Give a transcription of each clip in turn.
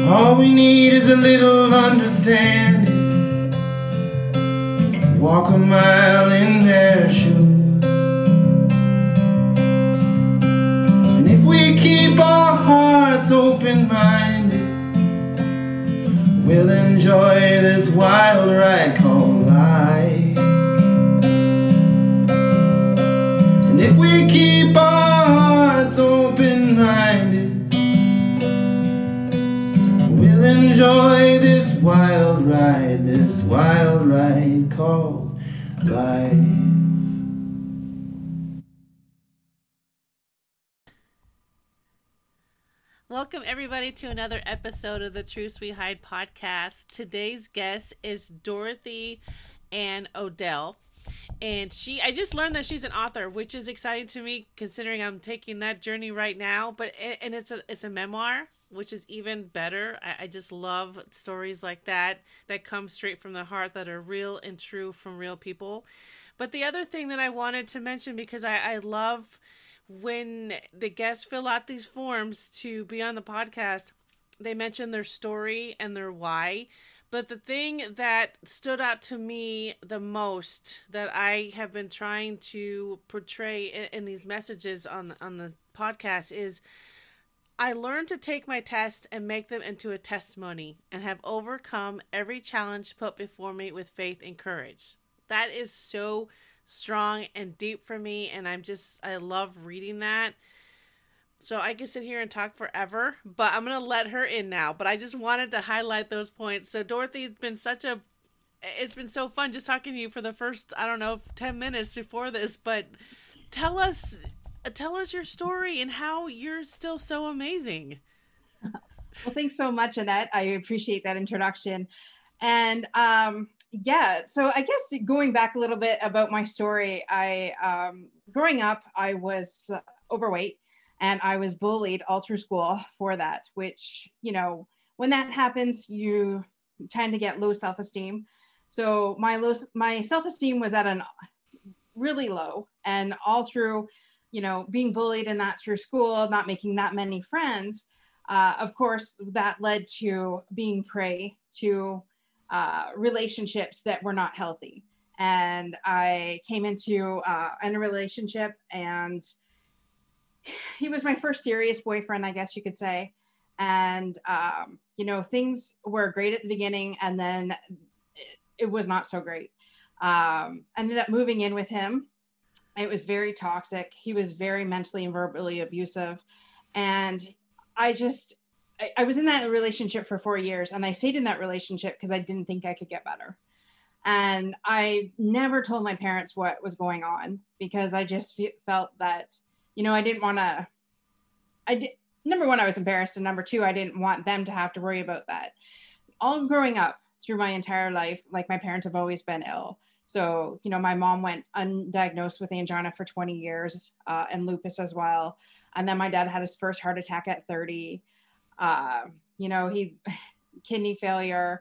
All we need is a little understanding. Walk a mile in their shoes. And if we keep our hearts open-minded, we'll enjoy this wild ride called life. And if we keep our hearts open-minded, we'll enjoy this wild ride called life. Welcome, everybody, to another episode of the Truths We Hide podcast. Today's guest is Dorothy Ann Odell. And I just learned that she's an author, which is exciting to me considering I'm taking that journey right now. And it's a memoir, which is even better. I just love stories like that come straight from the heart, that are real and true from real people. But the other thing that I wanted to mention, because I love when the guests fill out these forms to be on the podcast, they mention their story and their why. But the thing that stood out to me the most, that I have been trying to portray in these messages on the podcast, is I learned to take my tests and make them into a testimony, and have overcome every challenge put before me with faith and courage. That is so strong and deep for me, and I love reading that. So I could sit here and talk forever, but I'm going to let her in now. But I just wanted to highlight those points. So Dorothy, it's been so fun just talking to you for the first, 10 minutes before this, but tell us your story and how you're still so amazing. Well, thanks so much, Annette. I appreciate that introduction. And so I guess going back a little bit about my story, growing up, I was overweight, and I was bullied all through school for that, which, when that happens, you tend to get low self-esteem. So my self-esteem was at an really low, and all through, being bullied and that through school, not making that many friends, of course, that led to being prey to relationships that were not healthy. And I came into a relationship, and he was my first serious boyfriend, I guess you could say. And, things were great at the beginning, and then it was not so great. Ended up moving in with him. It was very toxic. He was very mentally and verbally abusive. And I was in that relationship for 4 years, and I stayed in that relationship because I didn't think I could get better. And I never told my parents what was going on, because I just felt that, I didn't want to, number one, I was embarrassed. And number two, I didn't want them to have to worry about that. All growing up through my entire life, like, my parents have always been ill. So, my mom went undiagnosed with angina for 20 years and lupus as well. And then my dad had his first heart attack at 30. He kidney failure.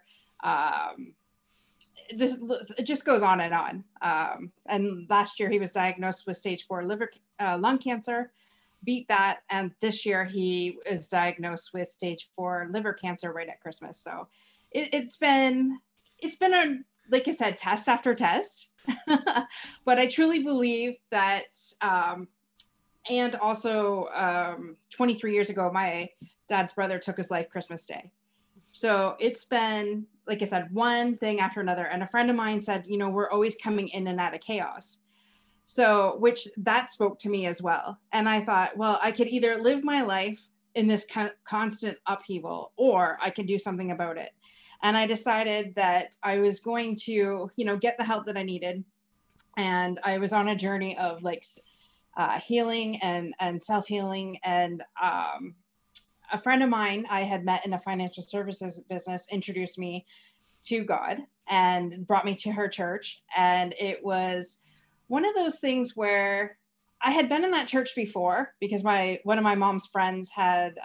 It just goes on and on. And last year he was diagnosed with stage 4 lung cancer, beat that. And this year he is diagnosed with stage 4 liver cancer right at Christmas. So it's been a, like I said, test after test. But I truly believe that, and also 23 years ago, my dad's brother took his life Christmas Day. So it's been, like I said, one thing after another. And a friend of mine said, we're always coming in and out of chaos. So, which that spoke to me as well. And I thought, well, I could either live my life in this constant upheaval, or I could do something about it. And I decided that I was going to, get the help that I needed. And I was on a journey of healing and self-healing. And a friend of mine I had met in a financial services business introduced me to God and brought me to her church. And it was one of those things where I had been in that church before, because one of my mom's friends had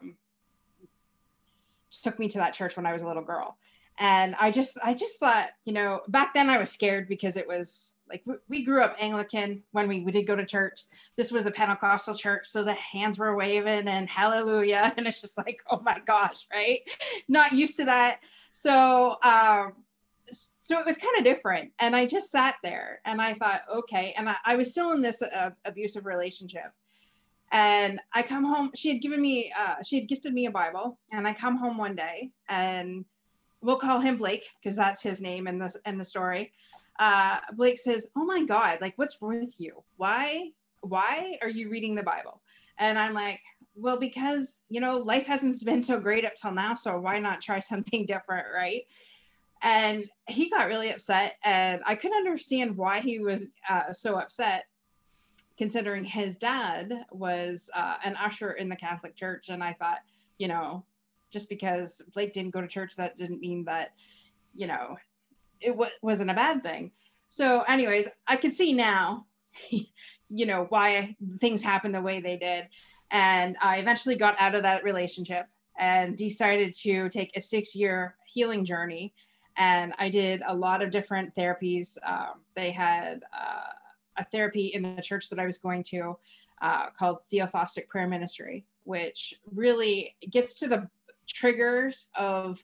took me to that church when I was a little girl. And I just thought, back then I was scared, because it was like we grew up Anglican when we did go to church. This was a Pentecostal church, so the hands were waving and hallelujah, and it's just like, oh my gosh, right? Not used to that. So so it was kind of different, and I just sat there and I thought, okay. And I was still in this abusive relationship, and I come home. She had gifted me a Bible, and I come home one day, and we'll call him Blake because that's his name in the story. Blake says, oh my God, like, what's wrong with you? Why are you reading the Bible? And I'm like, well, because, you know, life hasn't been so great up till now, so why not try something different, right? And he got really upset, and I couldn't understand why he was so upset, considering his dad was an usher in the Catholic Church. And I thought, you know, just because Blake didn't go to church, that didn't mean that, you know, it wasn't a bad thing. So anyways, I can see now, you know, why things happened the way they did. And I eventually got out of that relationship and decided to take a 6-year healing journey. And I did a lot of different therapies. They had a therapy in the church that I was going to called Theophostic Prayer Ministry, which really gets to the triggers of,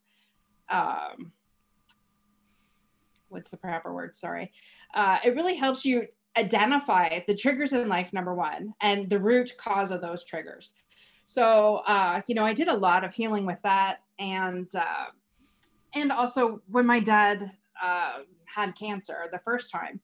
what's the proper word? Sorry. It really helps you identify the triggers in life, number one, and the root cause of those triggers. So, you know, I did a lot of healing with that. And also when my dad had cancer the first time,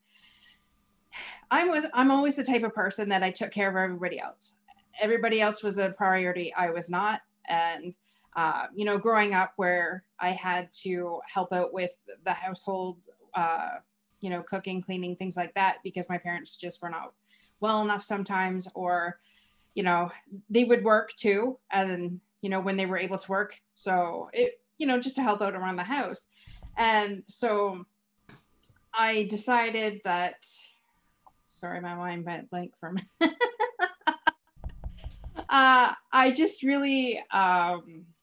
I'm always the type of person that I took care of everybody else. Everybody else was a priority. I was not. And, you know, growing up where I had to help out with the household, you know, cooking, cleaning, things like that, because my parents just were not well enough sometimes, or, you know, they would work too. And, you know, when they were able to work. So it, you know, just to help out around the house. And so I decided that, sorry, my mind went blank for a minute. I just really, I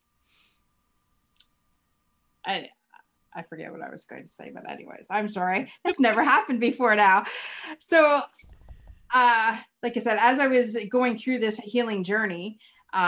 forget what I was going to say, but anyways, I'm sorry. That's never happened before now. So, like I said, as I was going through this healing journey,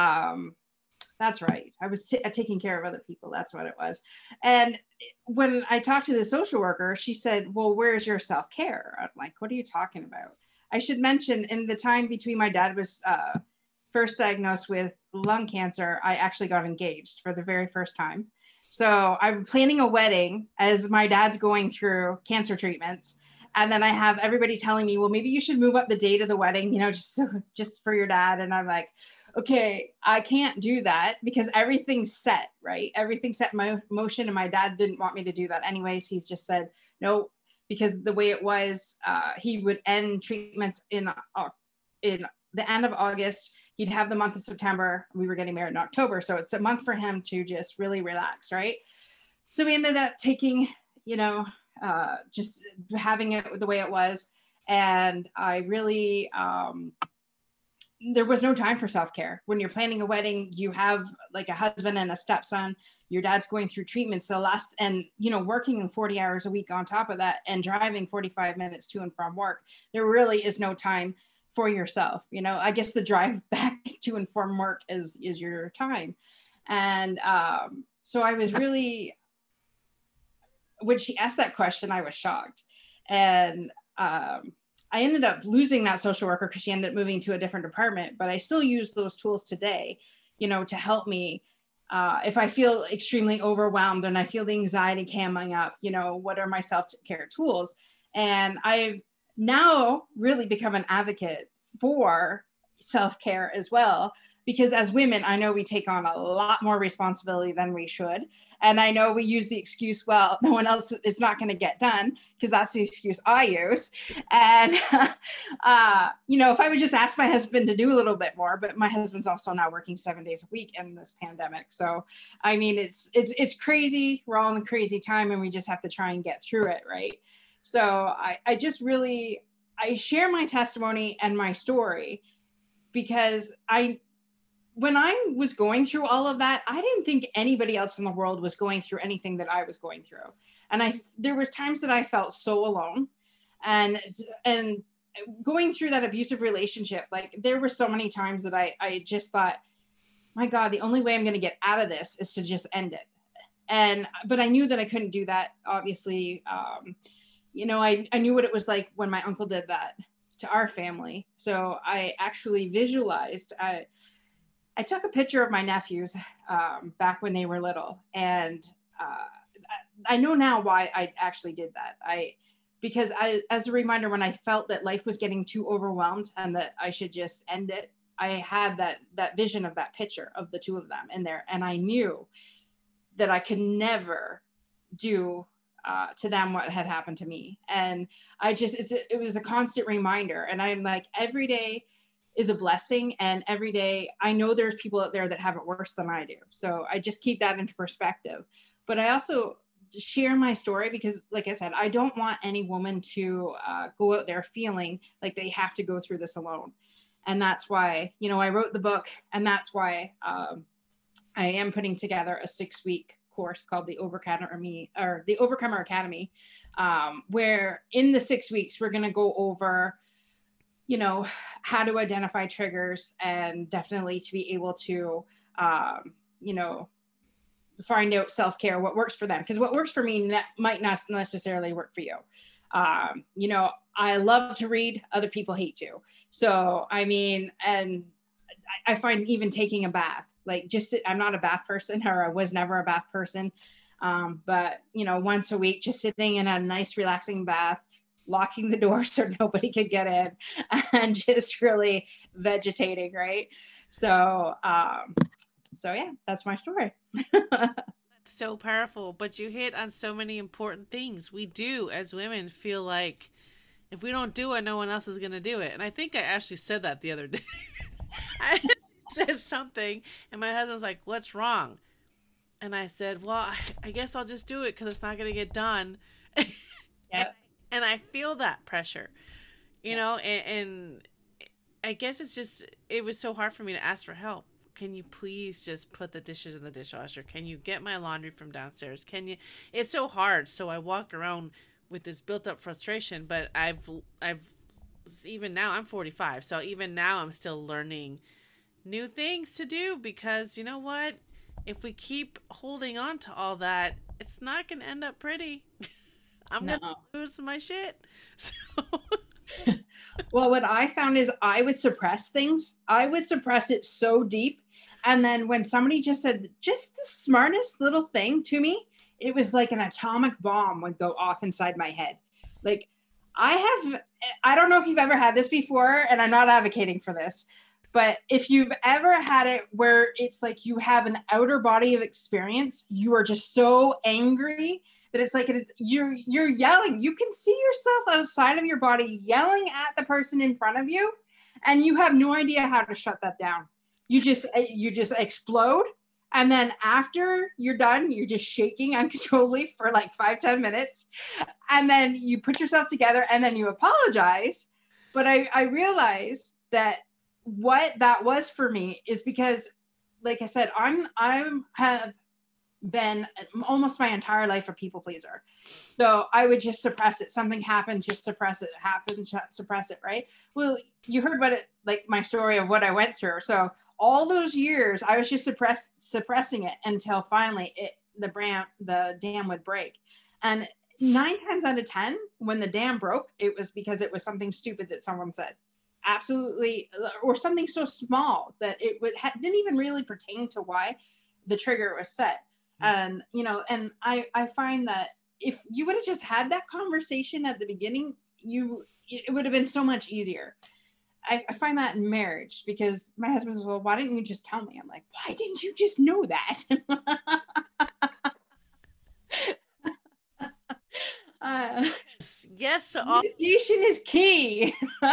that's right, I was taking care of other people. That's what it was. And when I talked to the social worker, she said, well, where's your self-care? I'm like, what are you talking about? I should mention, in the time between my dad was first diagnosed with lung cancer, I actually got engaged for the very first time. So I'm planning a wedding as my dad's going through cancer treatments. And then I have everybody telling me, well, maybe you should move up the date of the wedding, you know, just for your dad. And I'm like, okay, I can't do that because everything's set, right? Everything's set in motion, and my dad didn't want me to do that anyways. He's just said, no, because the way it was, he would end treatments in the end of August. He'd have the month of September. We were getting married in October. So it's a month for him to just really relax, right? So we ended up taking, you know, just having it the way it was. And I really, there was no time for self-care. When you're planning a wedding, you have like a husband and a stepson, your dad's going through treatments and, you know, working 40 hours a week on top of that, and driving 45 minutes to and from work. There really is no time for yourself. You know, I guess the drive back to and from work is your time. And so I was really, when she asked that question, I was shocked. And I ended up losing that social worker because she ended up moving to a different department, but I still use those tools today, you know, to help me. If I feel extremely overwhelmed and I feel the anxiety coming up, you know, what are my self-care tools? And I've now really become an advocate for self-care as well, because as women, I know we take on a lot more responsibility than we should. And I know we use the excuse, well, no one else is not going to get done, because that's the excuse I use. And, you know, if I would just ask my husband to do a little bit more, but my husband's also now working 7 days a week in this pandemic. So, I mean, it's crazy. We're all in a crazy time, and we just have to try and get through it, right? So I just really, I share my testimony and my story because when I was going through all of that, I didn't think anybody else in the world was going through anything that I was going through. And there was times that I felt so alone. And going through that abusive relationship, like there were so many times that I just thought, my God, the only way I'm going to get out of this is to just end it. But I knew that I couldn't do that, obviously. I knew what it was like when my uncle did that to our family. So I actually visualized, I took a picture of my nephews back when they were little. And I know now why I actually did that. Because as a reminder, when I felt that life was getting too overwhelmed and that I should just end it, I had that vision of that picture of the two of them in there. And I knew that I could never do to them what had happened to me. And it was a constant reminder. And I'm like, every day is a blessing. And every day I know there's people out there that have it worse than I do. So I just keep that into perspective. But I also share my story because, like I said, I don't want any woman to go out there feeling like they have to go through this alone. And that's why, I wrote the book, and that's why I am putting together a 6-week course called the Overcomer Academy, where in the 6 weeks, we're going to go over, how to identify triggers, and definitely to be able to, find out self-care, what works for them. Because what works for me might not necessarily work for you. I love to read, other people hate to. So, and I find even taking a bath, like I'm not a bath person, or I was never a bath person. But, once a week, just sitting in a nice, relaxing bath, locking the door so nobody could get in, and just really vegetating. Right. So yeah, that's my story. So powerful, but you hit on so many important things. We do, as women, feel like if we don't do it, no one else is going to do it. And I think I actually said that the other day. I said something, and my husband's like, "What's wrong?" And I said, "Well, I guess I'll just do it because it's not going to get done." Yeah. And I feel that pressure, and I guess it was so hard for me to ask for help. Can you please just put the dishes in the dishwasher? Can you get my laundry from downstairs? It's so hard. So I walk around with this built up frustration, but I've even now I'm 45. So even now I'm still learning new things to do, because you know what? If we keep holding on to all that, it's not going to end up pretty. I'm going to lose my shit. So well, what I found is I would suppress things. I would suppress it so deep. And then when somebody just said just the smartest little thing to me, it was like an atomic bomb would go off inside my head. Like I don't know if you've ever had this before, and I'm not advocating for this, but if you've ever had it where it's like you have an outer body of experience, you are just so angry that it's like you're yelling. You can see yourself outside of your body yelling at the person in front of you, and you have no idea how to shut that down. You just explode, and then after you're done, you're just shaking uncontrollably for like 5-10 minutes, and then you put yourself together, and then you apologize. But I realized that what that was for me is because, like I said, I have been almost my entire life a people pleaser. So I would just suppress it. Something happened, just suppress it. Suppress it, right? Well, you heard my story of what I went through. So all those years I was just suppressing it until finally the dam would break. And 9 times out of 10, when the dam broke, it was because it was something stupid that someone said. Absolutely. Or something so small that it didn't even really pertain to why the trigger was set. And, and I find that if you would have just had that conversation at the beginning, it would have been so much easier. I find that in marriage, because my husband's, well, why didn't you just tell me? I'm like, why didn't you just know that? yes. So communication is key.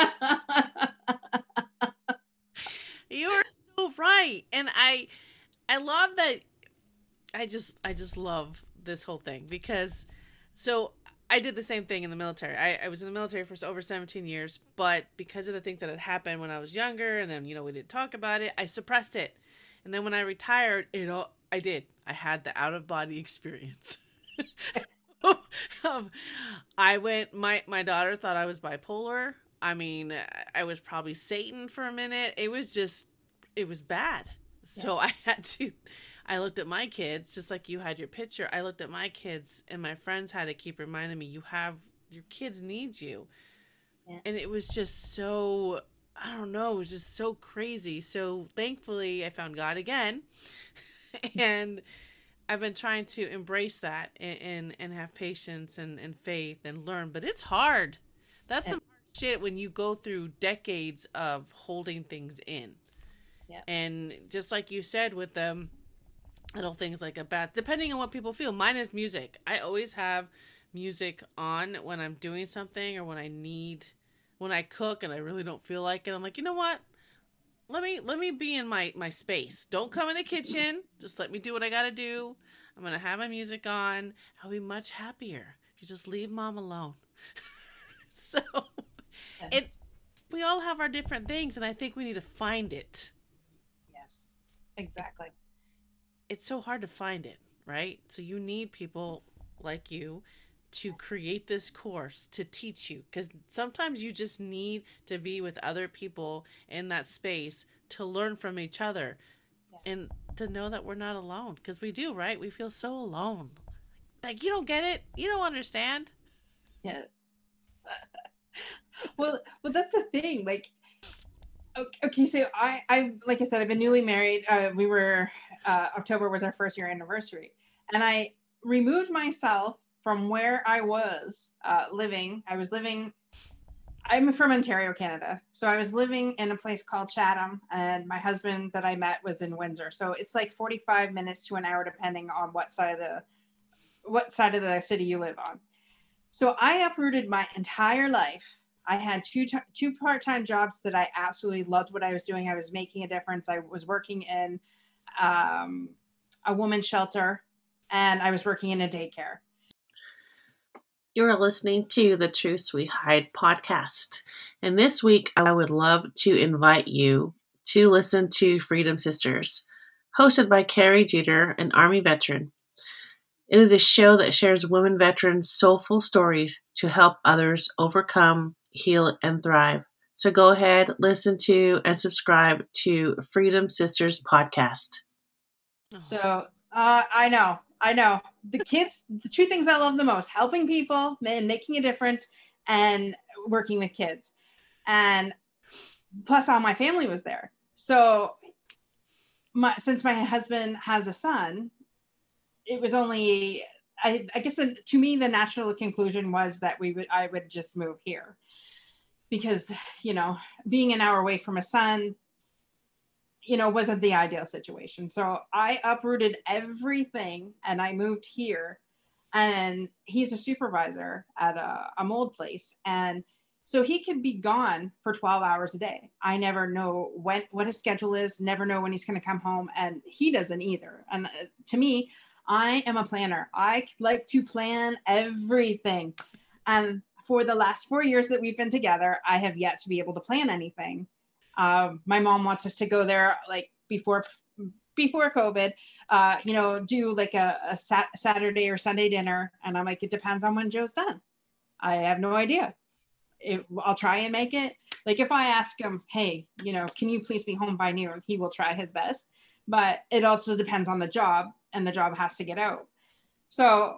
You are so right. And I love that. I just love this whole thing, because so I did the same thing in the military. I was in the military for over 17 years, but because of the things that had happened when I was younger, and then, we didn't talk about it, I suppressed it. And then when I retired, I had the out of body experience. My daughter thought I was bipolar. I mean, I was probably Satan for a minute. It was bad. So I had to, I looked at my kids, just like you had your picture. I looked at my kids, and my friends had to keep reminding me, your kids need you. Yeah. And it was just so, I don't know, it was just so crazy. So thankfully, I found God again. And I've been trying to embrace that and have patience and faith and learn, but it's hard. That's some hard shit when you go through decades of holding things in. Yeah. And just like you said with them, little things like a bath, depending on what people feel. Mine is music. I always have music on when I'm doing something or when I cook and I really don't feel like it. I'm like, you know what? Let me be in my space. Don't come in the kitchen. Just let me do what I gotta do. I'm gonna have my music on. I'll be much happier if you just leave mom alone. So it Yes. we all have our different things, and I think we need to find it. Yes. Exactly. It's so hard to find it, right? So you need people like you to create this course to teach you, because sometimes you just need to be with other people in that space to learn from each other Yes. and to know that we're not alone, because we do, right? We feel so alone. Like, you don't get it, you don't understand. Yeah. Well, that's the thing. Like, okay, so like I said, I've been newly married. We were October was our first year anniversary, and I removed myself from where I was living. I'm from Ontario, Canada, so I was living in a place called Chatham, and my husband that I met was in Windsor. So it's like 45 minutes to an hour, depending on what side of the city you live on. So I uprooted my entire life. I had two part-time jobs that I absolutely loved what I was doing. I was making a difference. I was working in um, a woman's shelter, and I was working in a daycare. You're listening to the Truths We Hide podcast. And this week, I would love to invite you to listen to Freedom Sisters, hosted by Carrie Jeter, an Army veteran. It is a show that shares women veterans' soulful stories to help others overcome, heal, and thrive. So go ahead, listen to, and subscribe to Freedom Sisters podcast. So I know. The kids, the two things I love the most: helping people and making a difference, and working with kids. And plus, all my family was there. So since my husband has a son, it was only, I guess to me, the natural conclusion was that I would just move here, because, being an hour away from a son, wasn't the ideal situation. So I uprooted everything and I moved here, and he's a supervisor at a mold place. And so he could be gone for 12 hours a day. I never know what his schedule is, never know when he's going to come home, and he doesn't either. And to me, I am a planner. I like to plan everything. And for the last 4 years that we've been together, I have yet to be able to plan anything. My mom wants us to go there like before COVID, do like a Saturday or Sunday dinner. And I'm like, it depends on when Joe's done. I have no idea. I'll try and make it. Like, if I ask him, hey, can you please be home by noon? He will try his best, but it also depends on the job, and the job has to get out. So,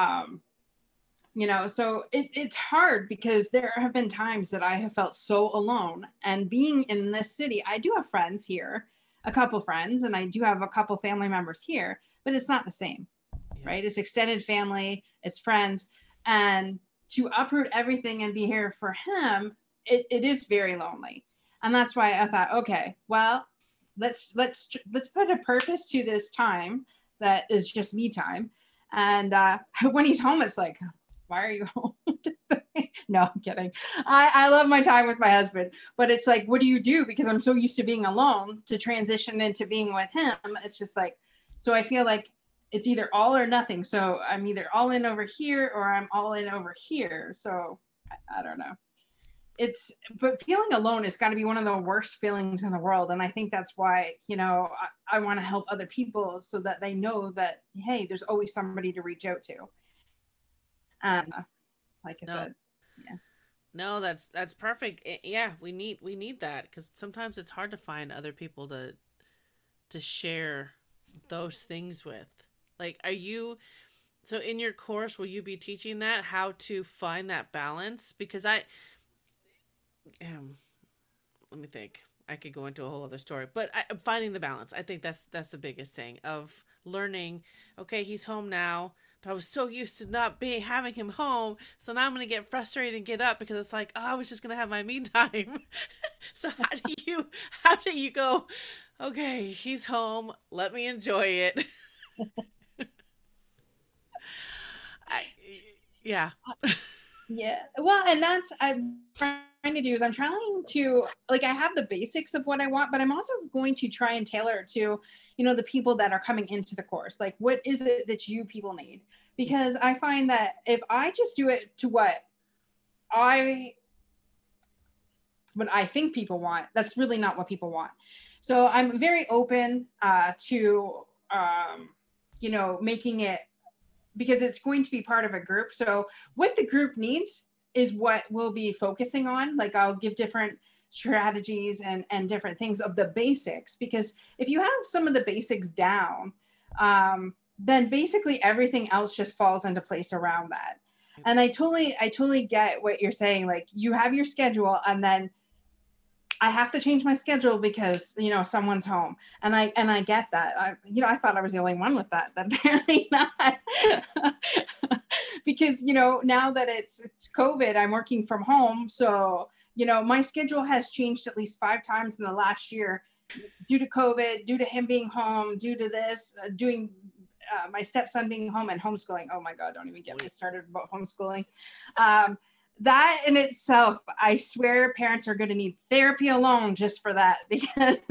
so it's hard, because there have been times that I have felt so alone. And being in this city, I do have friends here, a couple friends, and I do have a couple family members here, but it's not the same, right? It's extended family, it's friends. And to uproot everything and be here for him, it is very lonely. And that's why I thought, okay, well, let's put a purpose to this time that is just me time. And when he's home, it's like, why are you home? No, I'm kidding. I love my time with my husband, but it's like, what do you do? Because I'm so used to being alone, to transition into being with him. It's just like, so I feel like it's either all or nothing. So I'm either all in over here or I'm all in over here. So I don't know. But feeling alone has got to be one of the worst feelings in the world. And I think that's why, I want to help other people, so that they know that, hey, there's always somebody to reach out to. And like I No, said, yeah. no, that's perfect. Yeah, we need that because sometimes it's hard to find other people to share those things with. Like, are you so in your course? Will you be teaching that how to find that balance? Because um, let me think. I could go into a whole other story, but finding the balance. I think that's the biggest thing of learning. Okay, he's home now, but I was so used to not being having him home, so now I'm gonna get frustrated and get up because it's like, oh, I was just gonna have my me time. So how do you go? Okay, he's home. Let me enjoy it. I, yeah. Yeah. Well, and that's I'm trying to do is I'm trying to like I have the basics of what I want, but I'm also going to try and tailor it to, the people that are coming into the course. Like what is it that you people need? Because I find that if I just do it to I what I think people want, that's really not what people want. So I'm very open to making it because it's going to be part of a group. So what the group needs is what we'll be focusing on. Like I'll give different strategies and different things of the basics, because if you have some of the basics down, then basically everything else just falls into place around that. And I totally get what you're saying. Like you have your schedule and then I have to change my schedule because someone's home, and I get that. I thought I was the only one with that, but apparently not. Because now that it's COVID, I'm working from home, so my schedule has changed at least 5 times in the last year, due to COVID, due to him being home, due to this doing. My stepson being home and homeschooling. Oh my God, don't even get me started about homeschooling. That in itself, I swear parents are going to need therapy alone just for that, because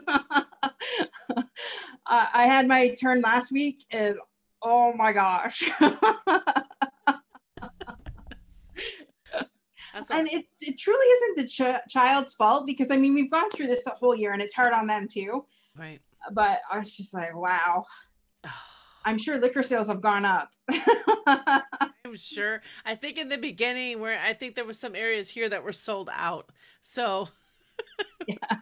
I had my turn last week and oh my gosh. And it truly isn't the child's fault, because I mean, we've gone through this the whole year and it's hard on them too. Right. But I was just like, wow. I'm sure liquor sales have gone up. I'm sure. I think in the beginning, where I think there was some areas here that were sold out. So, yeah.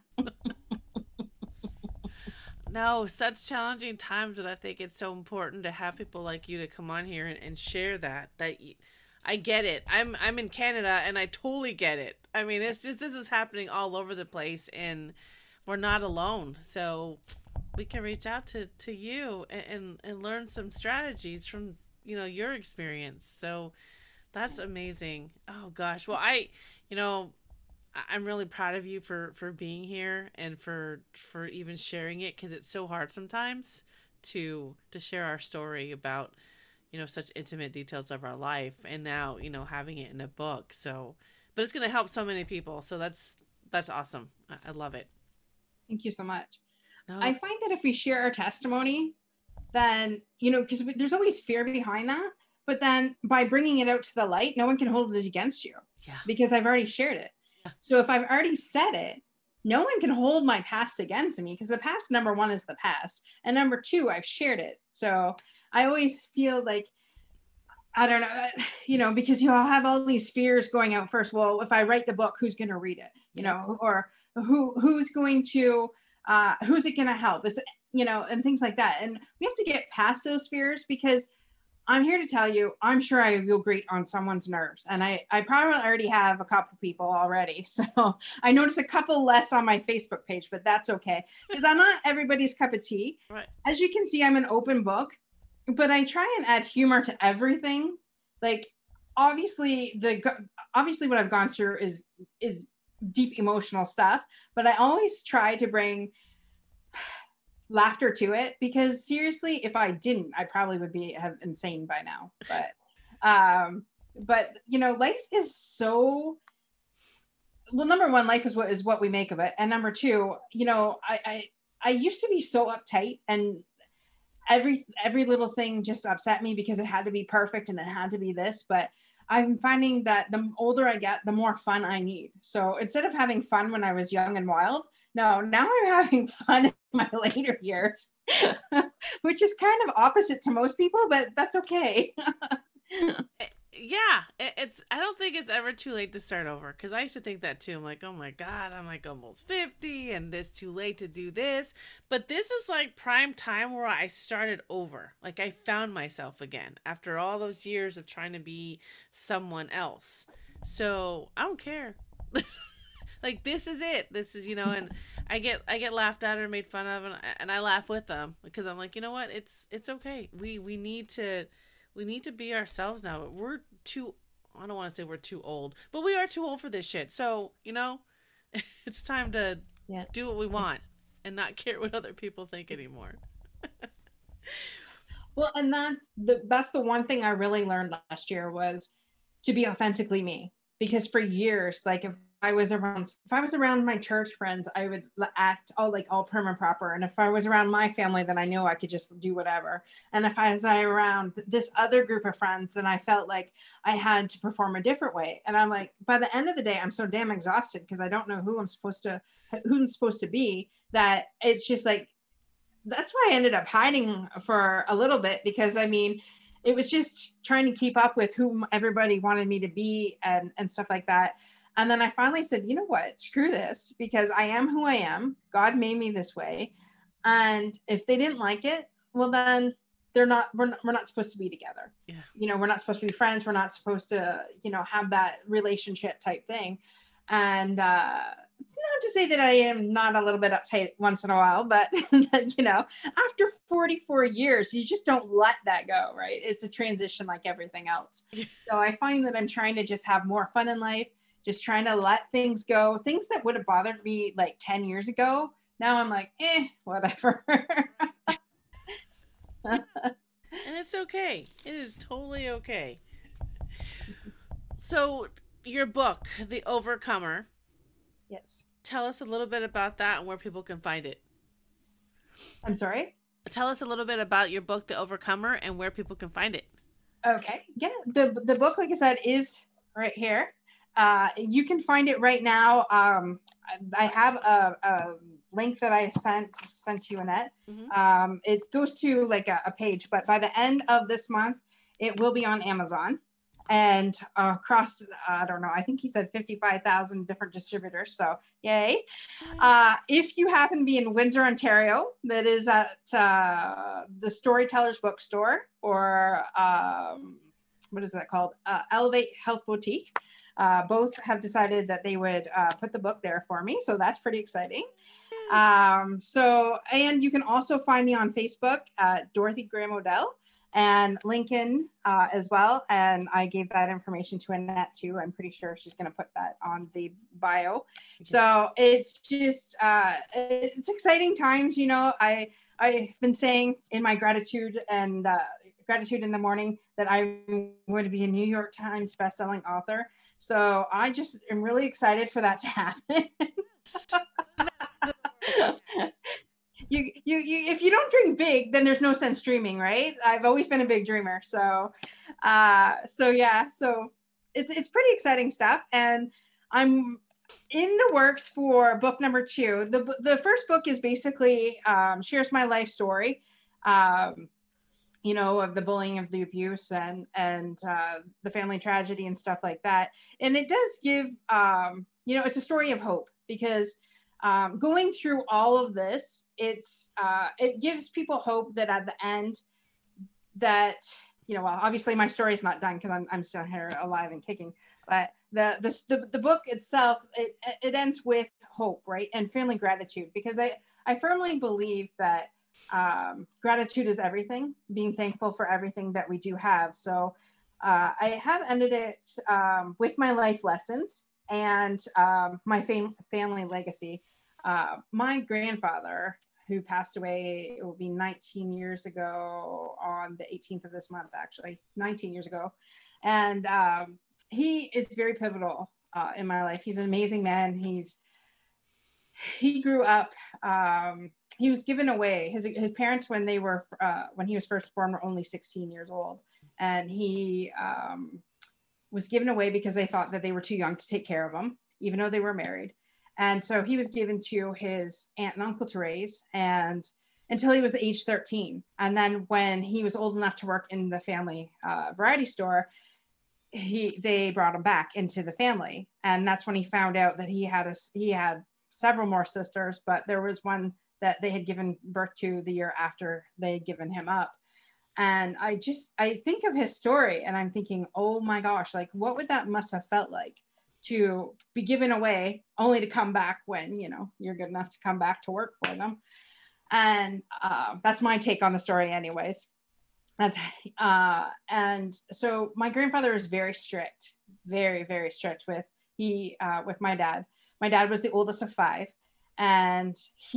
No, such challenging times, but I think it's so important to have people like you to come on here and share that. I get it. I'm in Canada and I totally get it. I mean, it's just this is happening all over the place, and we're not alone. So we can reach out to you and learn some strategies from your experience. So that's amazing. Oh gosh. Well, I'm really proud of you for being here and for even sharing it, because it's so hard sometimes to share our story about such intimate details of our life, and now having it in a book. So but it's going to help so many people, so that's awesome. I love it. Thank you so much. No. I find that if we share our testimony, then because there's always fear behind that, but then by bringing it out to the light, no one can hold it against you. Yeah. Because I've already shared it. Yeah. So if I've already said it, no one can hold my past against me, because the past, number one, is the past, and number two, I've shared it. So I always feel like, I don't know, because you all have all these fears going out first. Well, if I write the book, who's going to read it? Or who's going to who's it going to help? Is it, and things like that. And we have to get past those fears, because I'm here to tell you, I'm sure I will grate on someone's nerves. And I probably already have a couple people already. So I noticed a couple less on my Facebook page, but that's okay, because I'm not everybody's cup of tea. Right. As you can see, I'm an open book, but I try and add humor to everything. Like, obviously what I've gone through is deep emotional stuff, but I always try to bring laughter to it, because seriously, if I didn't, I probably would have insane by now. But life is so, well, number one, life is what we make of it, and number two, I used to be so uptight, and every little thing just upset me because it had to be perfect and it had to be this. But I'm finding that the older I get, the more fun I need. So instead of having fun when I was young and wild, now I'm having fun in my later years, which is kind of opposite to most people, but that's okay. yeah, I don't think it's ever too late to start over, because I used to think that too. I'm like, oh my god, I'm like almost 50 and it's too late to do this. But this is like prime time where I started over. Like I found myself again after all those years of trying to be someone else. So I don't care. Like this is it. This is, and I get laughed at or made fun of, and I laugh with them because I'm like, you know what, it's okay. We need to be ourselves now. We're too, I don't want to say we're too old, but we are too old for this shit. So, it's time to Yeah. do what we want It's, and not care what other people think anymore. well, and that's the one thing I really learned last year was to be authentically me. Because for years, like if I was around my church friends, I would act all prim and proper. And if I was around my family, then I knew I could just do whatever. And if I was around this other group of friends, then I felt like I had to perform a different way. And I'm like, by the end of the day, I'm so damn exhausted because I don't know who I'm supposed to be, that it's just like, that's why I ended up hiding for a little bit, because I mean, it was just trying to keep up with who everybody wanted me to be and stuff like that. And then I finally said, you know what, screw this, because I am who I am. God made me this way. And if they didn't like it, well, then we're not supposed to be together. Yeah. We're not supposed to be friends. We're not supposed to, have that relationship type thing. And, not to say that I am not a little bit uptight once in a while, but after 44 years, you just don't let that go, right? It's a transition like everything else. So I find that I'm trying to just have more fun in life, just trying to let things go. Things that would have bothered me like 10 years ago. Now I'm like, whatever. And it's okay. It is totally okay. So, your book, The Overcomer, Yes. tell us a little bit about that and where people can find it. I'm sorry. Tell us a little bit about your book, The Overcomer, and where people can find it. Okay. Yeah. The book, like I said, is right here. You can find it right now. I have a link that I sent you, Annette. It goes to like a page, but by the end of this month, it will be on Amazon and across, I don't know, I think he said 55,000 different distributors. So yay. If you happen to be in Windsor, Ontario, that is at the Storytellers Bookstore, or what is that called? Elevate Health Boutique. Both have decided that they would put the book there for me. So that's pretty exciting. And you can also find me on Facebook at Dorothy Graham Odell, and Lincoln as well. And I gave that information to Annette too. I'm pretty sure she's going to put that on the bio. So it's just, it's exciting times. I've been saying in my gratitude and gratitude in the morning that I'm going to be a New York Times bestselling author. So I just am really excited for that to happen. If you don't dream big, then there's no sense dreaming, right? I've always been a big dreamer. So it's pretty exciting stuff. And I'm in the works for book number 2. The first book is basically shares my life story, of the bullying, of the abuse, and the family tragedy and stuff like that. And it does give, it's a story of hope, because going through all of this, it gives people hope that at the end that, well, obviously my story is not done because I'm still here alive and kicking, but the book itself, it ends with hope, right? And family gratitude, because I firmly believe that gratitude is everything, being thankful for everything that we do have. So I have ended it with my life lessons and my family legacy. My grandfather, who passed away, it will be 19 years ago on the 18th of this month, actually, 19 years ago. And he is very pivotal in my life. He's an amazing man. He grew up, he was given away. His parents, when he was first born, were only 16 years old. And he was given away because they thought that they were too young to take care of him, even though they were married. And so he was given to his aunt and uncle to raise, and until he was age 13. And then when he was old enough to work in the family variety store, they brought him back into the family, and that's when he found out that he had several more sisters, but there was one that they had given birth to the year after they had given him up. And I think of his story and I'm thinking, oh my gosh, like what would that must have felt like to be given away only to come back when, you know, you're good enough to come back to work for them. And that's my take on the story anyways. And so my grandfather was very strict, very, very strict with my dad. My dad was the oldest of 5, and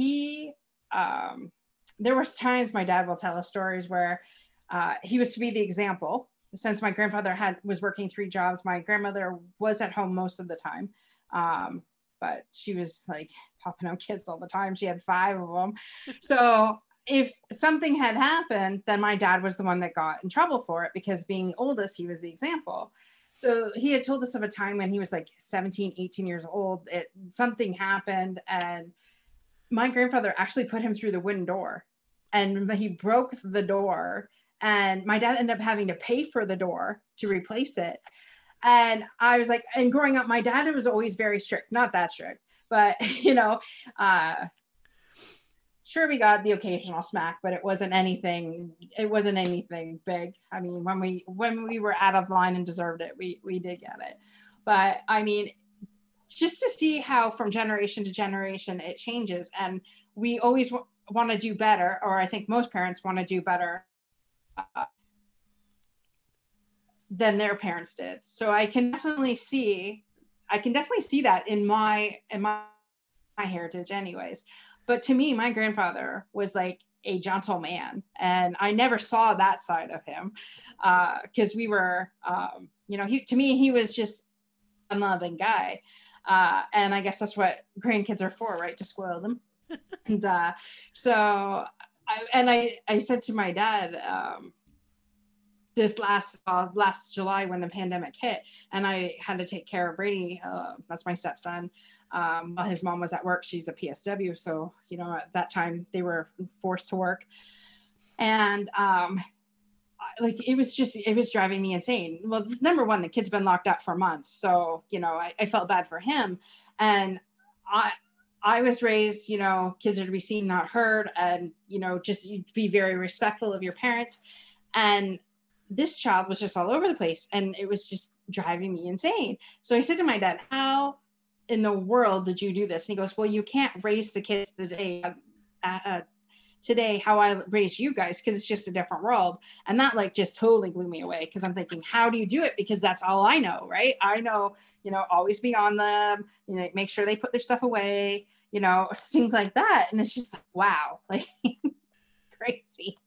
there was times my dad will tell us stories where he was to be the example. Since my grandfather was working 3 jobs, my grandmother was at home most of the time. But she was like popping out kids all the time. She had 5 of them. So if something had happened, then my dad was the one that got in trouble for it, because being oldest, he was the example. So he had told us of a time when he was like 17, 18 years old, something happened and my grandfather actually put him through the wooden door, and he broke the door, and my dad ended up having to pay for the door to replace it. And I was like, and growing up, my dad was always very strict, not that strict, but you know, sure, we got the occasional smack, but it wasn't anything big. I mean, when we were out of line and deserved it, we did get it. But I mean, just to see how from generation to generation it changes, and we always want to do better, or I think most parents want to do better than their parents did. So I can definitely see that in my heritage anyways. But to me, my grandfather was like a gentleman, and I never saw that side of him, because we were, you know, to me, he was just a loving guy. And I guess that's what grandkids are for, right? To spoil them. And so I said to my dad, this last July when the pandemic hit, and I had to take care of Brady, that's my stepson, while his mom was at work. She's a PSW, so you know, at that time they were forced to work, and like it was driving me insane. Well, number one, the kid's been locked up for months, so you know, I felt bad for him, and I was raised, you know, kids are to be seen, not heard, and you know, just be very respectful of your parents. And this child was just all over the place, and it was just driving me insane. So I said to my dad, how in the world did you do this? And he goes, well, you can't raise the kids today how I raised you guys, because it's just a different world. And that like just totally blew me away, because I'm thinking, how do you do it? Because that's all I know, right? I know, you know, always be on them, you know, make sure they put their stuff away, you know, things like that. And it's just like, wow, like crazy.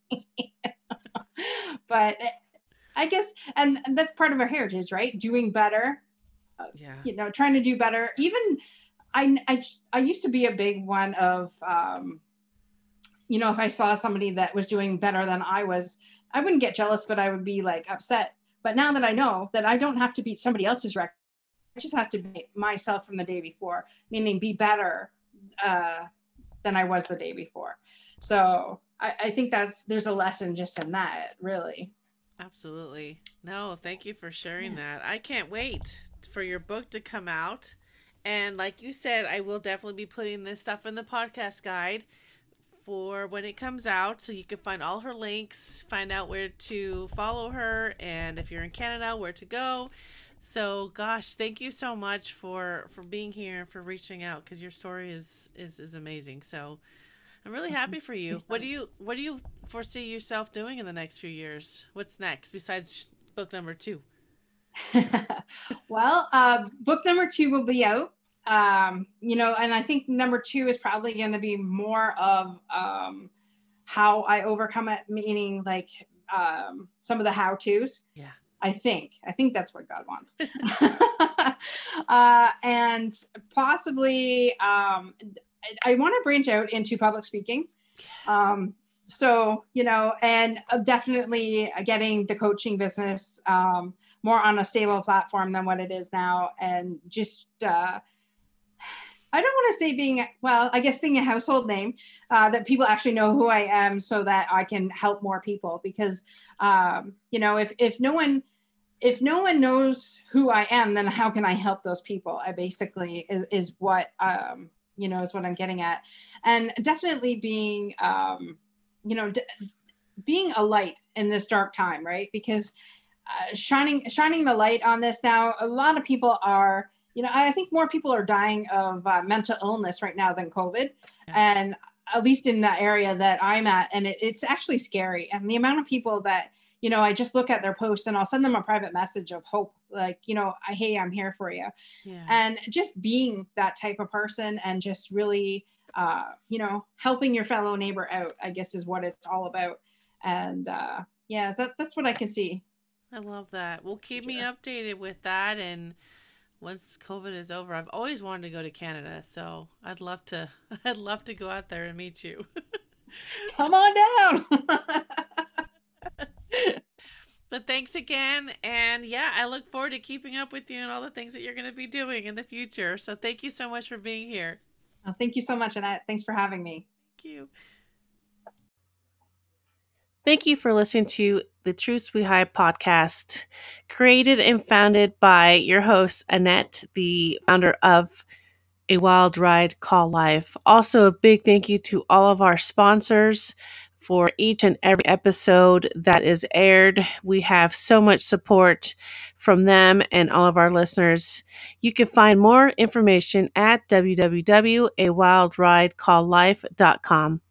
But I guess, and that's part of our heritage, right? Doing better, yeah, you know, trying to do better. Even I used to be a big one of, you know, if I saw somebody that was doing better than I was, I wouldn't get jealous, but I would be like upset. But now that I know that I don't have to beat somebody else's record, I just have to beat myself from the day before, meaning be better than I was the day before. So I think there's a lesson just in that, really. absolutely. No, thank you for sharing that. I can't wait for your book to come out. And like you said, I will definitely be putting this stuff in the podcast guide for when it comes out, so you can find all her links, find out where to follow her, and if you're in Canada, where to go. So gosh, thank you so much for being here and for reaching out, because your story is amazing. So I'm really happy for you. What do you foresee yourself doing in the next few years? What's next besides book number 2? Well, book number 2 will be out. You know, and I think number 2 is probably going to be more of how I overcome it, meaning like some of the how-tos. Yeah. I think that's what God wants. And possibly I want to branch out into public speaking. So, you know, and definitely getting the coaching business more on a stable platform than what it is now. And just, I don't want to say being a household name, that people actually know who I am, so that I can help more people. Because, you know, if no one if no one knows who I am, then how can I help those people? I basically is what is what I'm getting at, and definitely being being a light in this dark time, right? Because shining the light on this now. A lot of people are, I think more people are dying of mental illness right now than COVID, and at least in the area that I'm at, and it's actually scary. And the amount of people that I just look at their posts and I'll send them a private message of hope, like, hey, I'm here for you. Yeah. And just being that type of person and just really, helping your fellow neighbor out, I guess, is what it's all about. And that's what I can see. I love that. Well, keep me updated with that. And once COVID is over, I've always wanted to go to Canada, so I'd love to. I'd love to go out there and meet you. Come on down. But thanks again, and yeah, I look forward to keeping up with you and all the things that you're going to be doing in the future. So thank you so much for being here. Oh, thank you so much, Annette. Thanks for having me. Thank you. Thank you for listening to the Truths We Hide podcast, created and founded by your host, Annette, the founder of A Wild Ride Call Life. Also, a big thank you to all of our sponsors for each and every episode that is aired. We have so much support from them and all of our listeners. You can find more information at www.awildridecalllife.com.